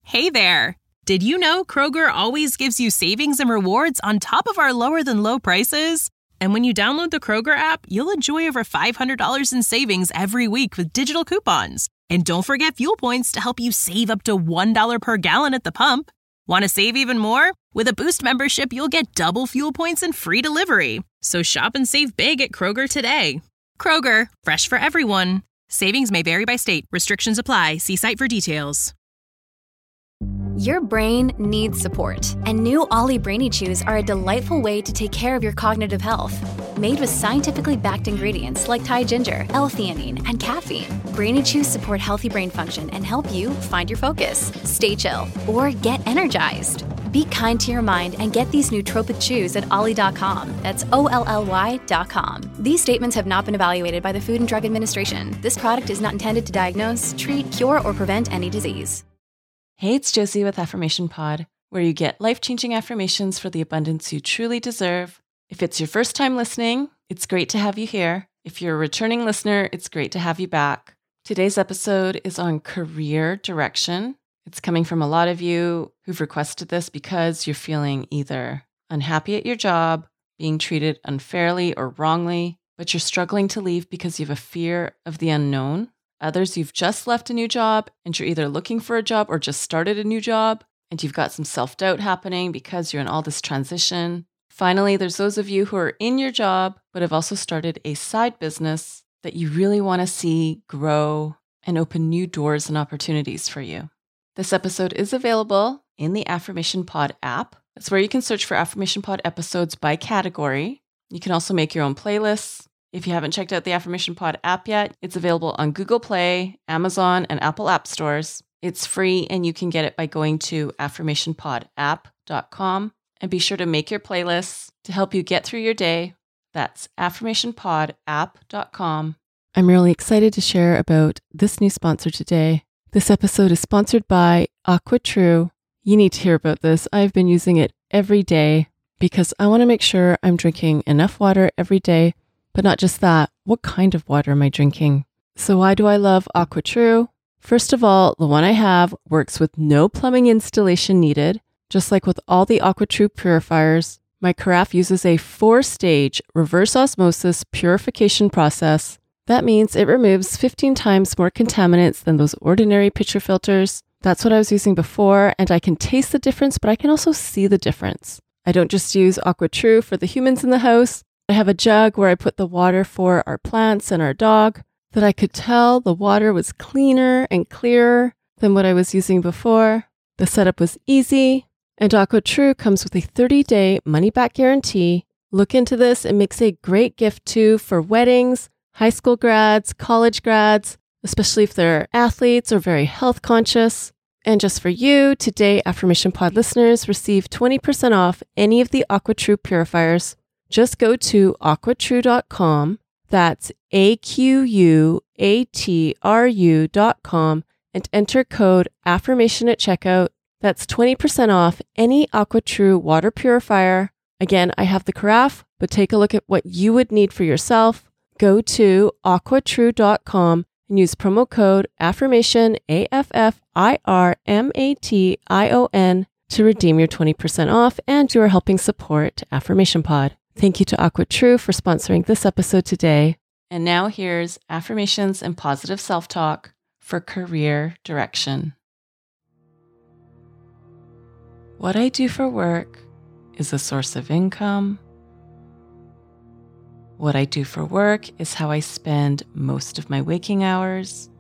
Hey there! Did you know Kroger always gives you savings and rewards on top of our lower-than-low prices? And when you download the Kroger app, you'll enjoy over $500 in savings every week with digital coupons. And don't forget fuel points to help you save up to $1 per gallon at the pump. Want to save even more? With a Boost membership, you'll get double fuel points and free delivery. So shop and save big at Kroger today. Kroger, fresh for everyone. Savings may vary by state. Restrictions apply. See site for details. Your brain needs support, and new Ollie Brainy Chews are a delightful way to take care of your cognitive health. Made with scientifically backed ingredients like Thai ginger, L-theanine, and caffeine, Brainy Chews support healthy brain function and help you find your focus, stay chill, or get energized. Be kind to your mind and get these nootropic chews at ollie.com. That's OLLY.com. These statements have not been evaluated by the Food and Drug Administration. This product is not intended to diagnose, treat, cure, or prevent any disease. Hey, it's Josie with Affirmation Pod, where you get life-changing affirmations for the abundance you truly deserve. If it's your first time listening, it's great to have you here. If you're a returning listener, it's great to have you back. Today's episode is on career direction. It's coming from a lot of you who've requested this because you're feeling either unhappy at your job, being treated unfairly or wrongly, but you're struggling to leave because you have a fear of the unknown. Others, you've just left a new job and you're either looking for a job or just started a new job and you've got some self-doubt happening because you're in all this transition. Finally, there's those of you who are in your job but have also started a side business that you really want to see grow and open new doors and opportunities for you. This episode is available in the Affirmation Pod app. That's where you can search for Affirmation Pod episodes by category. You can also make your own playlists. If you haven't checked out the Affirmation Pod app yet, it's available on Google Play, Amazon, and Apple app stores. It's free and you can get it by going to affirmationpodapp.com and be sure to make your playlists to help you get through your day. That's affirmationpodapp.com. I'm really excited to share about this new sponsor today. This episode is sponsored by AquaTrue. You need to hear about this. I've been using it every day because I want to make sure I'm drinking enough water every day. But not just that, what kind of water am I drinking? So why do I love AquaTrue? First of all, the one I have works with no plumbing installation needed. Just like with all the AquaTrue purifiers, my carafe uses a 4-stage reverse osmosis purification process. That means it removes 15 times more contaminants than those ordinary pitcher filters. That's what I was using before, and I can taste the difference, but I can also see the difference. I don't just use AquaTrue for the humans in the house. I have a jug where I put the water for our plants and our dog that I could tell the water was cleaner and clearer than what I was using before. The setup was easy, and AquaTrue comes with a 30-day money-back guarantee. Look into this. It makes a great gift too for weddings, high school grads, college grads, especially if they're athletes or very health conscious. And just for you, today Affirmation Pod listeners receive 20% off any of the AquaTrue purifiers. Just go to aquatrue.com, that's AQUATRU.com, and enter code AFFIRMATION at checkout. That's 20% off any AquaTrue water purifier. Again, I have the carafe, but take a look at what you would need for yourself. Go to aquatrue.com and use promo code AFFIRMATION, AFFIRMATION, to redeem your 20% off, and you are helping support Affirmation Pod. Thank you to AquaTrue for sponsoring this episode today. And now here's affirmations and positive self-talk for career direction. What I do for work is a source of income. What I do for work is how I spend most of my waking hours.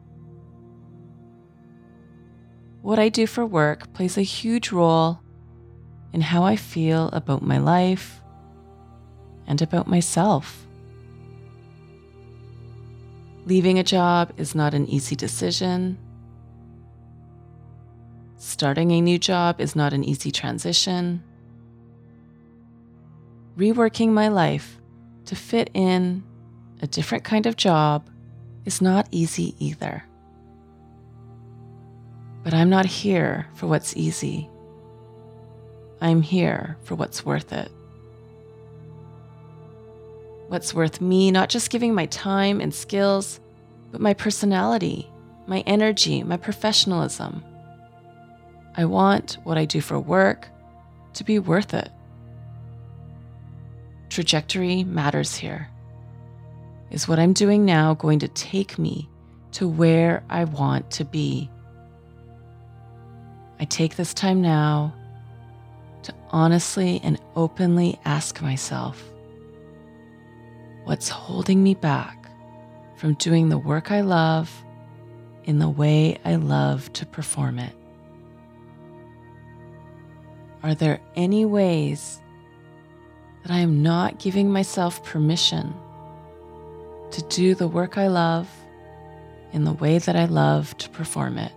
What I do for work plays a huge role in how I feel about my life and about myself. Leaving a job is not an easy decision. Starting a new job is not an easy transition. Reworking my life to fit in a different kind of job is not easy either. But I'm not here for what's easy. I'm here for what's worth it. What's worth me not just giving my time and skills, but my personality, my energy, my professionalism. I want what I do for work to be worth it. Trajectory matters here. Is what I'm doing now going to take me to where I want to be? I take this time now to honestly and openly ask myself, what's holding me back from doing the work I love in the way I love to perform it? Are there any ways that I am not giving myself permission to do the work I love in the way that I love to perform it?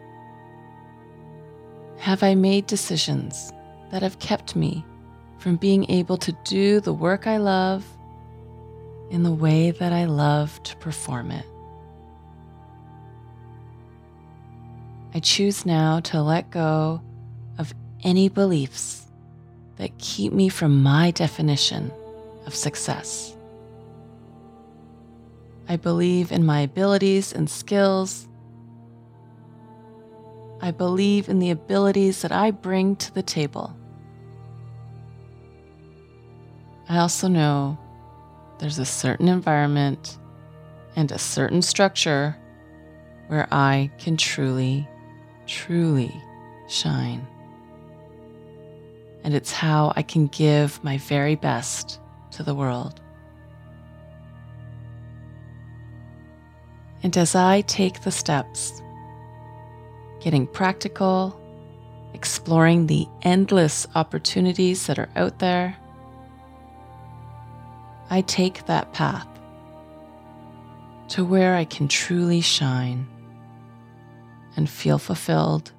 Have I made decisions that have kept me from being able to do the work I love in the way that I love to perform it? I choose now to let go of any beliefs that keep me from my definition of success. I believe in my abilities and skills. I believe in the abilities that I bring to the table. I also know there's a certain environment and a certain structure where I can truly, truly shine. And it's how I can give my very best to the world. And as I take the steps, getting practical, exploring the endless opportunities that are out there, I take that path to where I can truly shine and feel fulfilled.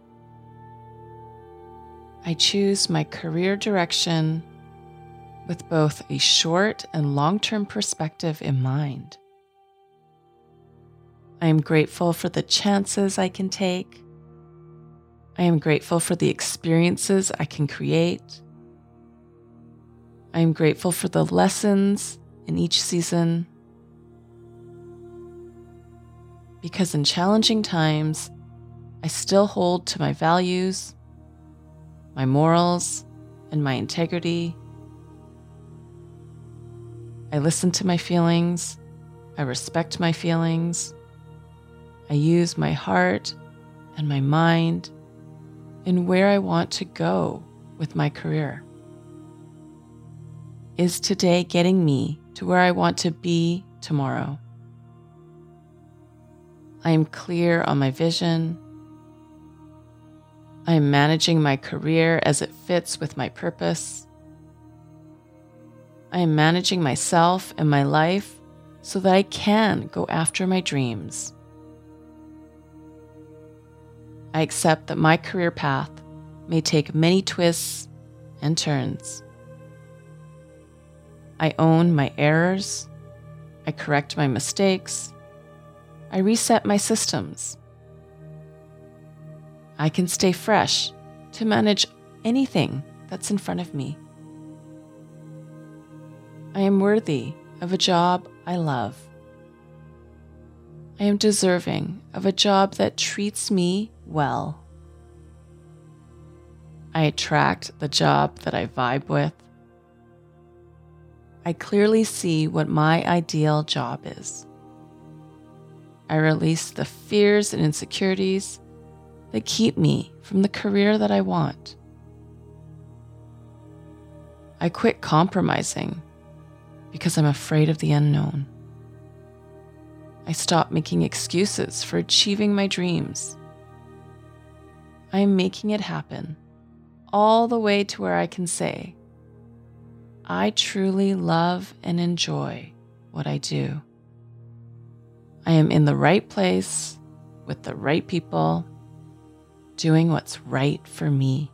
I choose my career direction with both a short and long-term perspective in mind. I am grateful for the chances I can take. I am grateful for the experiences I can create. I am grateful for the lessons in each season. Because in challenging times, I still hold to my values, my morals, and my integrity. I listen to my feelings. I respect my feelings. I use my heart and my mind in where I want to go with my career. Is today getting me to where I want to be tomorrow? I am clear on my vision. I am managing my career as it fits with my purpose. I am managing myself and my life so that I can go after my dreams. I accept that my career path may take many twists and turns. I own my errors. I correct my mistakes. I reset my systems. I can stay fresh to manage anything that's in front of me. I am worthy of a job I love. I am deserving of a job that treats me well. I attract the job that I vibe with. I clearly see what my ideal job is. I release the fears and insecurities that keep me from the career that I want. I quit compromising because I'm afraid of the unknown. I stop making excuses for achieving my dreams. I am making it happen, all the way to where I can say, I truly love and enjoy what I do. I am in the right place with the right people, doing what's right for me.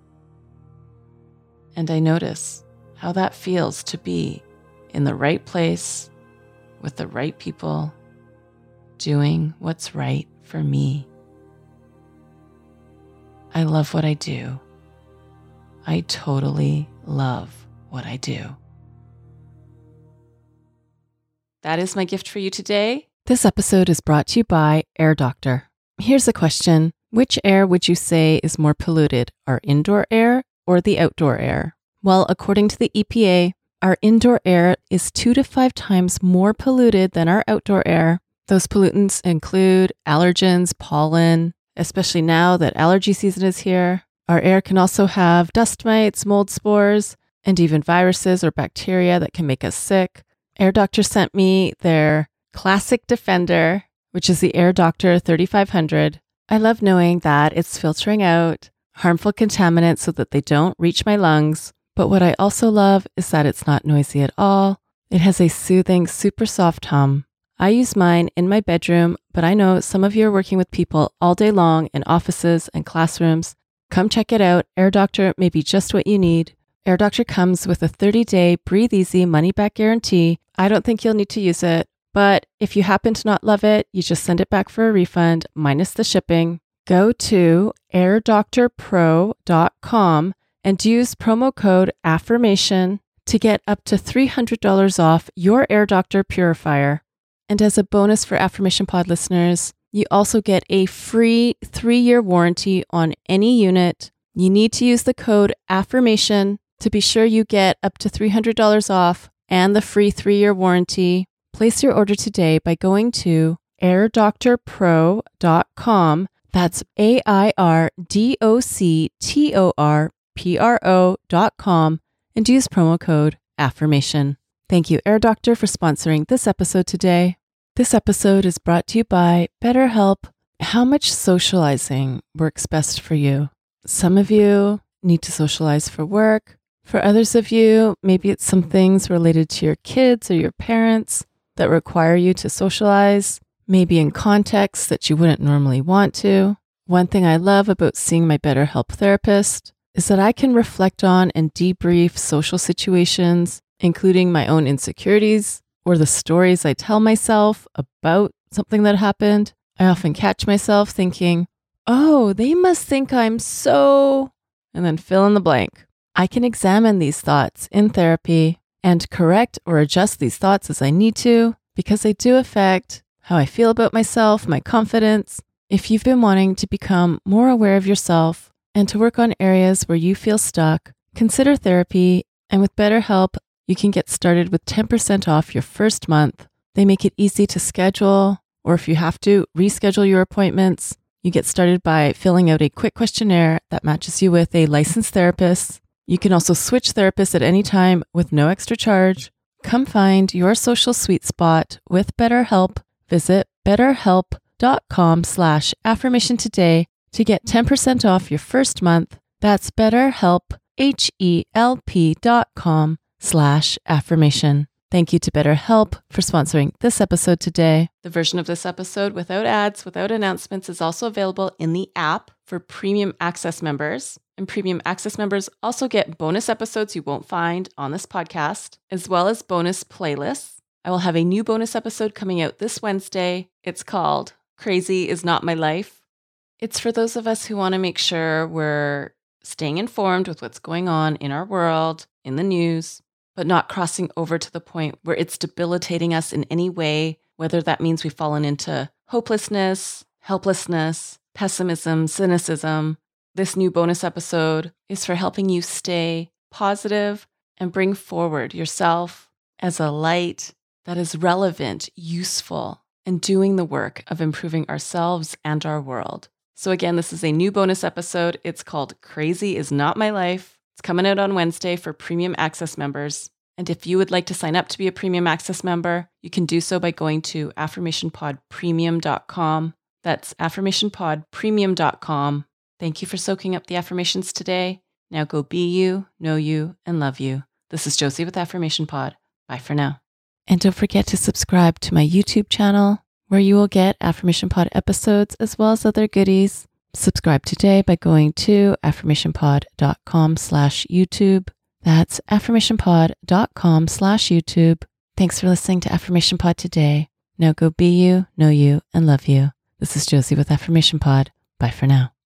And I notice how that feels to be in the right place with the right people, doing what's right for me. I love what I do. I totally love what I do. That is my gift for you today. This episode is brought to you by Air Doctor. Here's a question. Which air would you say is more polluted, our indoor air or the outdoor air? Well, according to the EPA, our indoor air is 2 to 5 times more polluted than our outdoor air. Those pollutants include allergens, pollen, especially now that allergy season is here. Our air can also have dust mites, mold spores, and even viruses or bacteria that can make us sick. Air Doctor sent me their Classic Defender, which is the Air Doctor 3500. I love knowing that it's filtering out harmful contaminants so that they don't reach my lungs. But what I also love is that it's not noisy at all. It has a soothing, super soft hum. I use mine in my bedroom, but I know some of you are working with people all day long in offices and classrooms. Come check it out. Air Doctor may be just what you need. Air Doctor comes with a 30-day breathe easy money-back guarantee. I don't think you'll need to use it, but if you happen to not love it, you just send it back for a refund minus the shipping. Go to airdoctorpro.com and use promo code AFFIRMATION to get up to $300 off your Air Doctor purifier. And as a bonus for Affirmation Pod listeners, you also get a free 3-year warranty on any unit. You need to use the code AFFIRMATION to be sure you get up to $300 off and the free 3-year warranty. Place your order today by going to airdoctorpro.com. That's airdoctorpro.com and use promo code AFFIRMATION. Thank you, Air Doctor, for sponsoring this episode today. This episode is brought to you by BetterHelp. How much socializing works best for you? Some of you need to socialize for work. For others of you, maybe it's some things related to your kids or your parents that require you to socialize, maybe in contexts that you wouldn't normally want to. One thing I love about seeing my BetterHelp therapist is that I can reflect on and debrief social situations, including my own insecurities or the stories I tell myself about something that happened. I often catch myself thinking, oh, they must think I'm so, and then fill in the blank. I can examine these thoughts in therapy and correct or adjust these thoughts as I need to because they do affect how I feel about myself, my confidence. If you've been wanting to become more aware of yourself and to work on areas where you feel stuck, consider therapy. And with BetterHelp, you can get started with 10% off your first month. They make it easy to schedule, or if you have to, reschedule your appointments. You get started by filling out a quick questionnaire that matches you with a licensed therapist. You can also switch therapists at any time with no extra charge. Come find your social sweet spot with BetterHelp. Visit betterhelp.com/affirmation today to get 10% off your first month. That's BetterHelp, HELP.com/affirmation. Thank you to BetterHelp for sponsoring this episode today. The version of this episode without ads, without announcements is also available in the app for Premium Access members. And Premium Access members also get bonus episodes you won't find on this podcast, as well as bonus playlists. I will have a new bonus episode coming out this Wednesday. It's called Crazy Is Not My Life. It's for those of us who want to make sure we're staying informed with what's going on in our world, in the news, but not crossing over to the point where it's debilitating us in any way, whether that means we've fallen into hopelessness, helplessness, pessimism, cynicism. This new bonus episode is for helping you stay positive and bring forward yourself as a light that is relevant, useful, and doing the work of improving ourselves and our world. So again, this is a new bonus episode. It's called Crazy Is Not My Life. It's coming out on Wednesday for Premium Access members. And if you would like to sign up to be a Premium Access member, you can do so by going to affirmationpodpremium.com. That's affirmationpodpremium.com. Thank you for soaking up the affirmations today. Now go be you, know you, and love you. This is Josie with Affirmation Pod. Bye for now. And don't forget to subscribe to my YouTube channel, where you will get Affirmation Pod episodes as well as other goodies. Subscribe today by going to affirmationpod.com/YouTube. That's affirmationpod.com/YouTube. Thanks for listening to Affirmation Pod today. Now go be you, know you, and love you. This is Josie with Affirmation Pod. Bye for now.